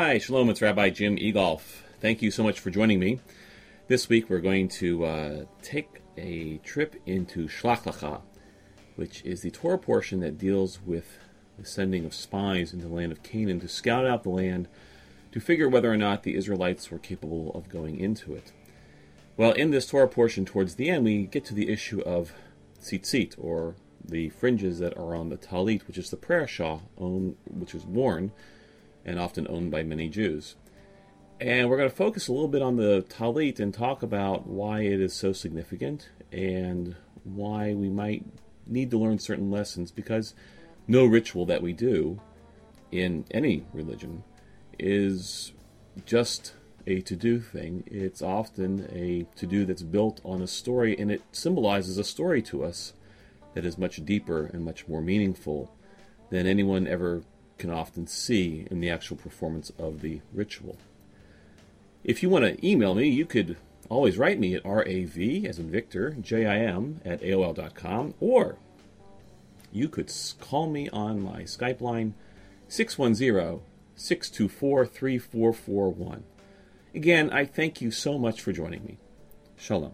Hi, Shalom, it's Rabbi Jim Egolf. Thank you so much for joining me. This week we're going to take a trip into Shlach Lecha, which is the Torah portion that deals with the sending of spies into the land of Canaan to scout out the land to figure whether or not the Israelites were capable of going into it. Well, in this Torah portion towards the end, we get to the issue of tzitzit, or the fringes that are on the talit, which is the prayer shawl, which is worn and often owned by many Jews. And we're going to focus a little bit on the talit and talk about why it is so significant and why we might need to learn certain lessons, because no ritual that we do in any religion is just a to-do thing. It's often a to-do that's built on a story, and it symbolizes a story to us that is much deeper and much more meaningful than anyone ever can often see in the actual performance of the ritual. If you want to email me, you could always write me at RAV, as in Victor, JIM, at AOL.com, or you could call me on my Skype line, 610-624-3441. Again, I thank you so much for joining me. Shalom.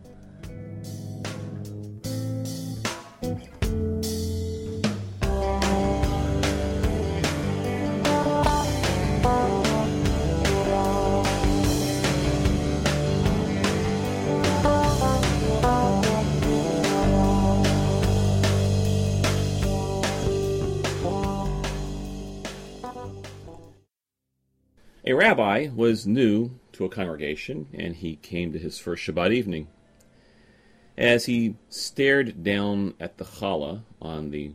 A rabbi was new to a congregation, and he came to his first Shabbat evening. As he stared down at the challah on the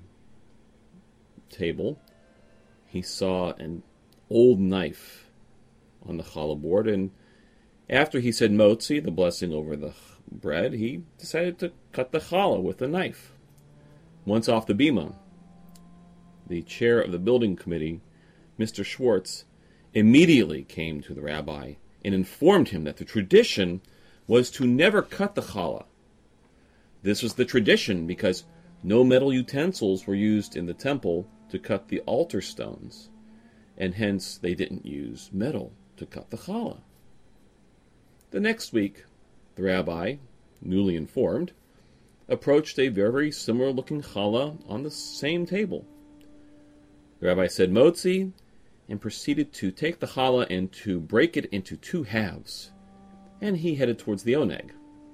table, he saw an old knife on the challah board, and after he said motzi, the blessing over the bread, he decided to cut the challah with a knife. Once off the bima, the chair of the building committee, Mr. Schwartz, immediately came to the rabbi and informed him that the tradition was to never cut the challah. This was the tradition because no metal utensils were used in the temple to cut the altar stones, and hence they didn't use metal to cut the challah. The next week, the rabbi, newly informed, approached a very similar-looking challah on the same table. The rabbi said motzi, and proceeded to take the challah and to break it into two halves, and he headed towards the oneg.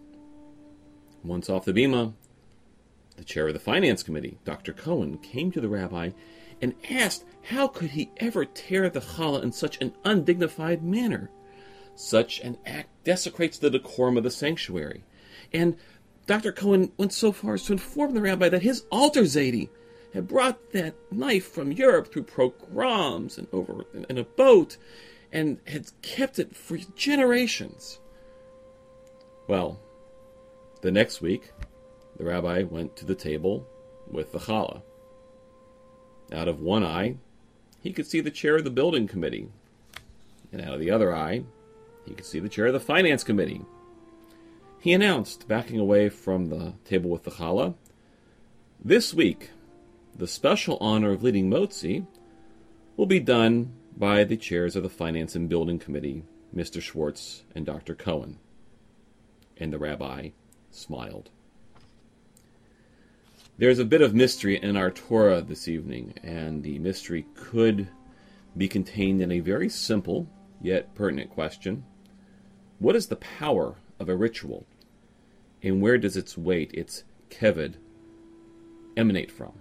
Once off the bima, the chair of the finance committee, Dr. Cohen, came to the rabbi and asked how could he ever tear the challah in such an undignified manner. Such an act desecrates the decorum of the sanctuary. And Dr. Cohen went so far as to inform the rabbi that his altar zaydi had brought that knife from Europe through pogroms and over in a boat, and had kept it for generations. Well, the next week, the rabbi went to the table with the challah. Out of one eye, he could see the chair of the building committee, and out of the other eye, he could see the chair of the finance committee. He announced, backing away from the table with the challah, "This week, the special honor of leading motzi will be done by the chairs of the Finance and Building Committee, Mr. Schwartz and Dr. Cohen." And the rabbi smiled. There's a bit of mystery in our Torah this evening, and the mystery could be contained in a very simple yet pertinent question. What is the power of a ritual, and where does its weight, its keved, emanate from?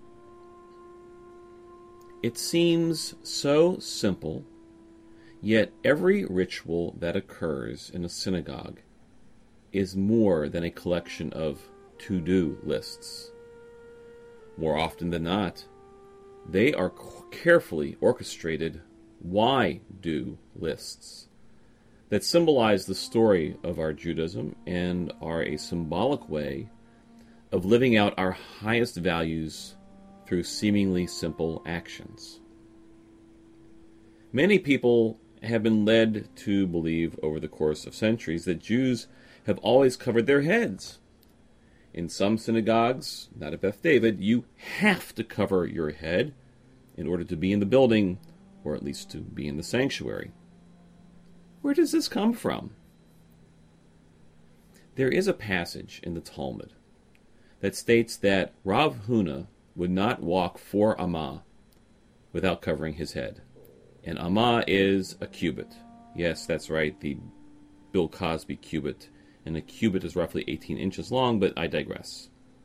It seems so simple, yet every ritual that occurs in a synagogue is more than a collection of to-do lists. More often than not, they are carefully orchestrated why-do lists that symbolize the story of our Judaism and are a symbolic way of living out our highest values through seemingly simple actions. Many people have been led to believe over the course of centuries that Jews have always covered their heads. In some synagogues, not at Beth David, you have to cover your head in order to be in the building or at least to be in the sanctuary. Where does this come from? There is a passage in the Talmud that states that Rav Huna would not walk 4 amah without covering his head. And amah is a cubit. Yes, that's right, the Bill Cosby cubit. And a cubit is roughly 18 inches long, but I digress.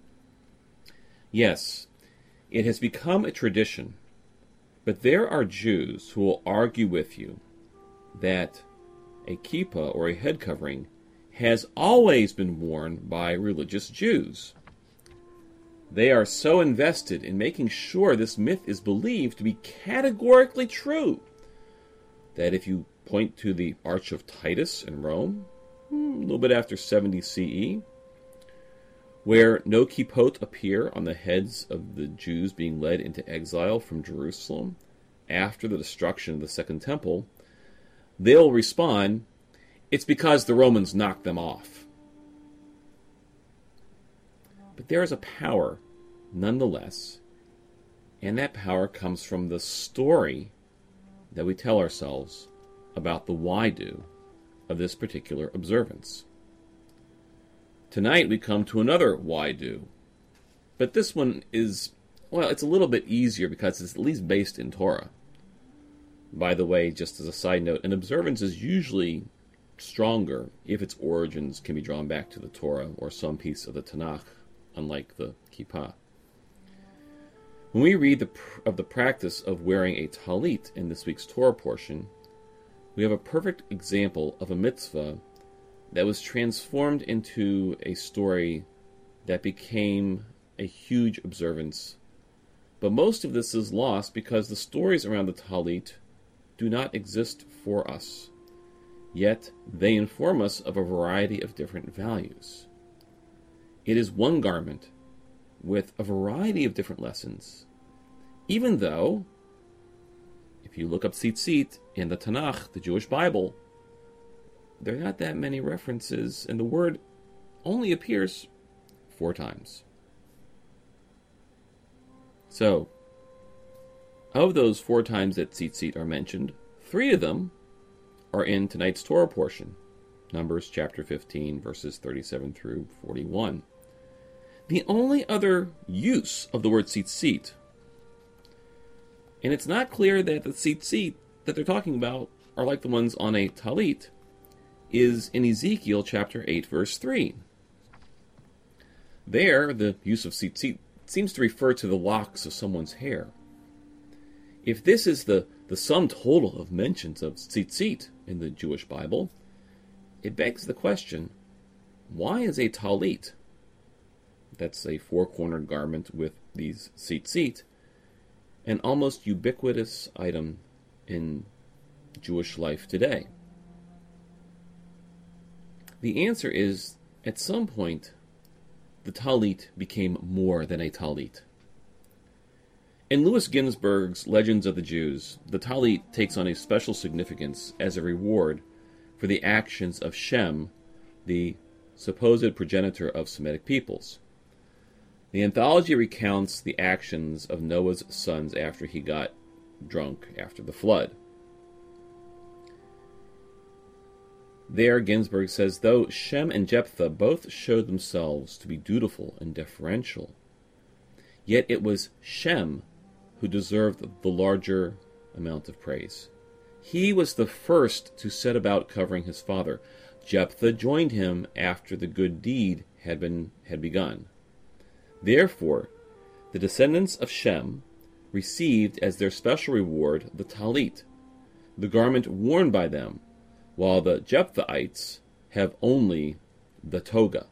Yes, it has become a tradition, but there are Jews who will argue with you that a kippah, or a head covering, has always been worn by religious Jews. They are so invested in making sure this myth is believed to be categorically true that if you point to the Arch of Titus in Rome, a little bit after 70 CE, where no kippot appear on the heads of the Jews being led into exile from Jerusalem after the destruction of the Second Temple, they'll respond, it's because the Romans knocked them off. But there is a power, nonetheless, and that power comes from the story that we tell ourselves about the why-do of this particular observance. Tonight we come to another why-do, but this one is, well, it's a little bit easier because it's at least based in Torah. By the way, just as a side note, an observance is usually stronger if its origins can be drawn back to the Torah or some piece of the Tanakh, unlike the kippah. When we read of the practice of wearing a talit in this week's Torah portion, we have a perfect example of a mitzvah that was transformed into a story that became a huge observance. But most of this is lost because the stories around the talit do not exist for us. Yet they inform us of a variety of different values. It is one garment with a variety of different lessons, even though, if you look up tzitzit in the Tanakh, the Jewish Bible, there are not that many references, and the word only appears 4 times. So, of those 4 times that tzitzit are mentioned, 3 of them are in tonight's Torah portion, Numbers chapter 15, verses 37 through 41. The only other use of the word tzitzit, and it's not clear that the tzitzit that they're talking about are like the ones on a talit, is in Ezekiel chapter 8, verse 3. There, the use of tzitzit seems to refer to the locks of someone's hair. If this is the sum total of mentions of tzitzit in the Jewish Bible, it begs the question, why is a talit, that's a 4-cornered garment with these tzitzit, an almost ubiquitous item in Jewish life today? The answer is, at some point, the talit became more than a talit. In Louis Ginzberg's Legends of the Jews, the talit takes on a special significance as a reward for the actions of Shem, the supposed progenitor of Semitic peoples. The anthology recounts the actions of Noah's sons after he got drunk after the flood. There, Ginzberg says, though Shem and Jephthah both showed themselves to be dutiful and deferential, yet it was Shem who deserved the larger amount of praise. He was the first to set about covering his father. Jephthah joined him after the good deed had begun. Therefore, the descendants of Shem received as their special reward the talit, the garment worn by them, while the Jephthahites have only the toga.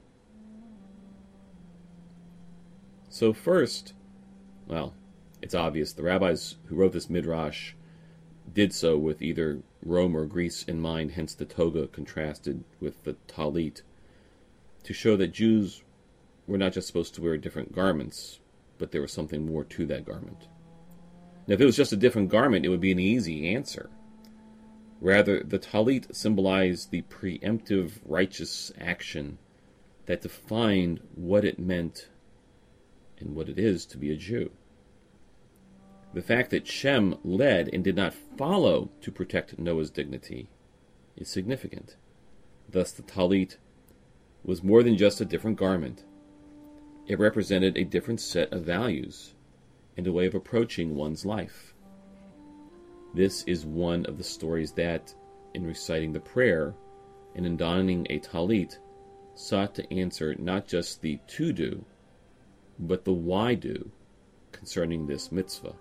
So first, well, it's obvious the rabbis who wrote this midrash did so with either Rome or Greece in mind, hence the toga contrasted with the talit, to show that Jews were not just supposed to wear different garments, but there was something more to that garment. Now, if it was just a different garment, it would be an easy answer. Rather, the talit symbolized the preemptive righteous action that defined what it meant and what it is to be a Jew. The fact that Shem led and did not follow to protect Noah's dignity is significant. Thus, the talit was more than just a different garment. It represented a different set of values and a way of approaching one's life. This is one of the stories that, in reciting the prayer and in donning a talit, sought to answer not just the to-do, but the why-do concerning this mitzvah.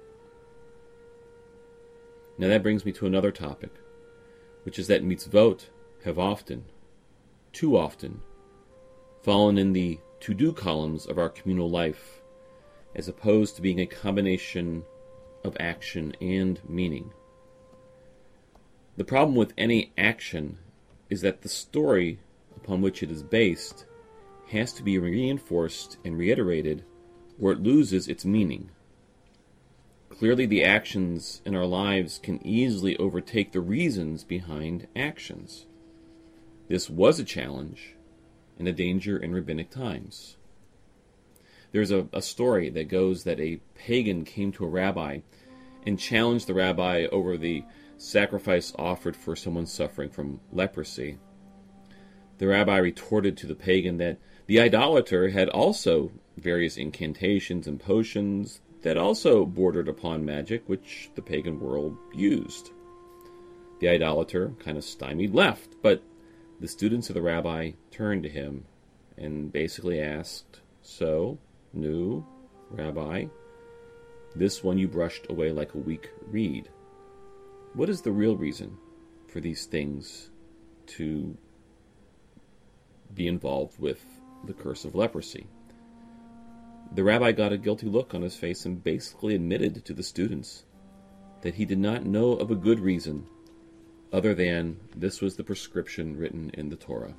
Now that brings me to another topic, which is that mitzvot have often, too often, fallen in the to-do columns of our communal life, as opposed to being a combination of action and meaning. The problem with any action is that the story upon which it is based has to be reinforced and reiterated, or it loses its meaning. Clearly, the actions in our lives can easily overtake the reasons behind actions. This was a challenge and a danger in rabbinic times. There's a story that goes that a pagan came to a rabbi and challenged the rabbi over the sacrifice offered for someone suffering from leprosy. The rabbi retorted to the pagan that the idolater had also various incantations and potions that also bordered upon magic, which the pagan world used. The idolater, kind of stymied, left, but the students of the rabbi turned to him and basically asked, "So, new rabbi, this one you brushed away like a weak reed. What is the real reason for these things to be involved with the curse of leprosy?" The rabbi got a guilty look on his face and basically admitted to the students that he did not know of a good reason other than this was the prescription written in the Torah.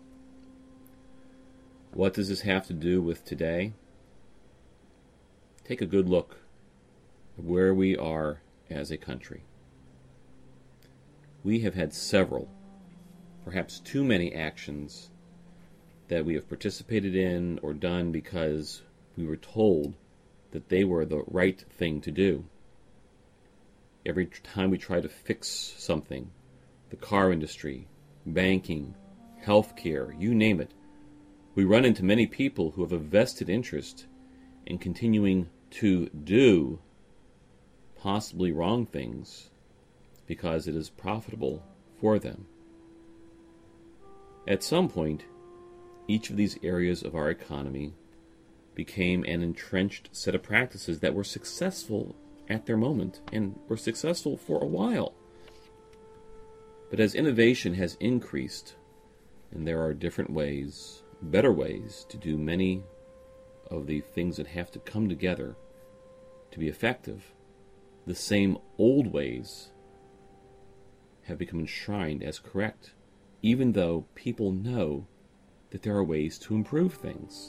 What does this have to do with today? Take a good look at where we are as a country. We have had several, perhaps too many actions that we have participated in or done because we were told that they were the right thing to do. Every time we try to fix something, the car industry, banking, healthcare, you name it, we run into many people who have a vested interest in continuing to do possibly wrong things because it is profitable for them. At some point, each of these areas of our economy became an entrenched set of practices that were successful at their moment and were successful for a while. But as innovation has increased, and there are different ways, better ways, to do many of the things that have to come together to be effective, the same old ways have become enshrined as correct, even though people know that there are ways to improve things.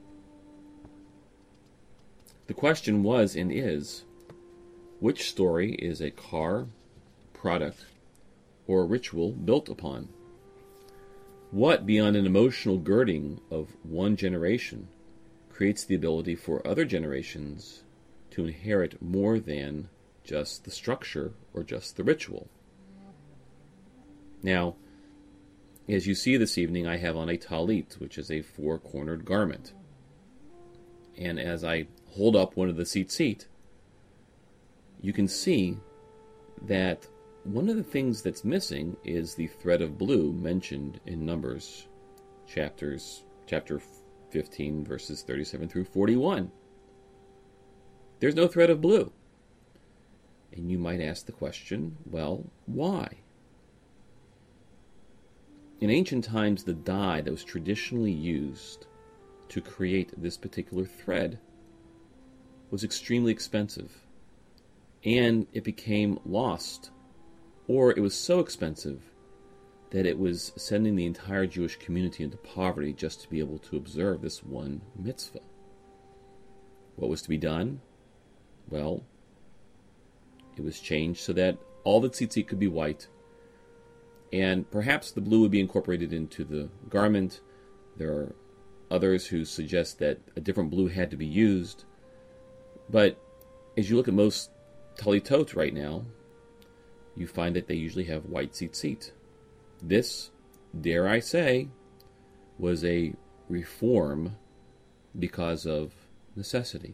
The question was and is, which story is a car, product, or a ritual built upon? What, beyond an emotional girding of one generation, creates the ability for other generations to inherit more than just the structure or just the ritual? Now, as you see this evening, I have on a talit, which is a four-cornered garment. And as I hold up one of the tzitzit, you can see that one of the things that's missing is the thread of blue mentioned in Numbers, chapter 15, verses 37 through 41. There's no thread of blue. And you might ask the question, well, why? In ancient times, the dye that was traditionally used to create this particular thread was extremely expensive, and it became lost, or it was so expensive that it was sending the entire Jewish community into poverty just to be able to observe this one mitzvah. What was to be done? Well, it was changed so that all the tzitzit could be white, and perhaps the blue would be incorporated into the garment. There are others who suggest that a different blue had to be used, but as you look at most talitot right now, you find that they usually have white tzitzit. This, dare I say, was a reform because of necessity.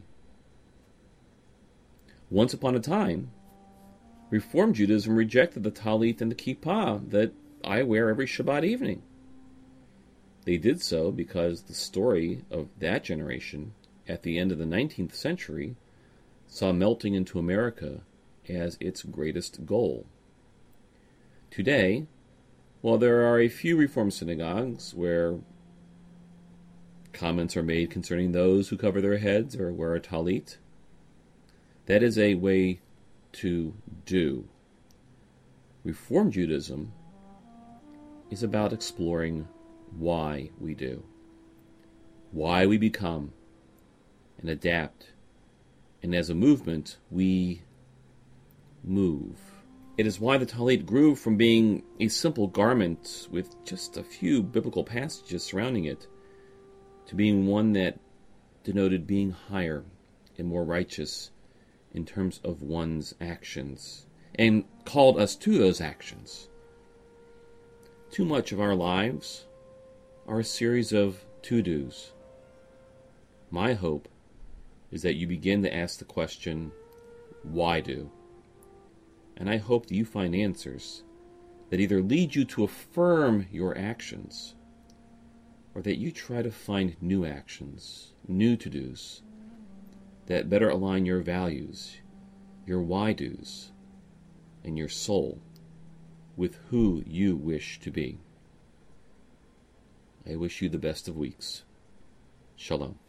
Once upon a time, Reform Judaism rejected the talit and the kippah that I wear every Shabbat evening. They did so because the story of that generation at the end of the 19th century saw melting into America as its greatest goal. Today, while there are a few Reform synagogues where comments are made concerning those who cover their heads or wear a talit, that is a way to do. Reform Judaism is about exploring why we do, why we become and adapt, and as a movement, we move. It is why the talit grew from being a simple garment with just a few biblical passages surrounding it to being one that denoted being higher and more righteous in terms of one's actions, and called us to those actions. Too much of our lives are a series of to-dos. My hope is that you begin to ask the question, why do? And I hope that you find answers that either lead you to affirm your actions, or that you try to find new actions, new to-dos, that better align your values, your why-dos, and your soul with who you wish to be. I wish you the best of weeks. Shalom.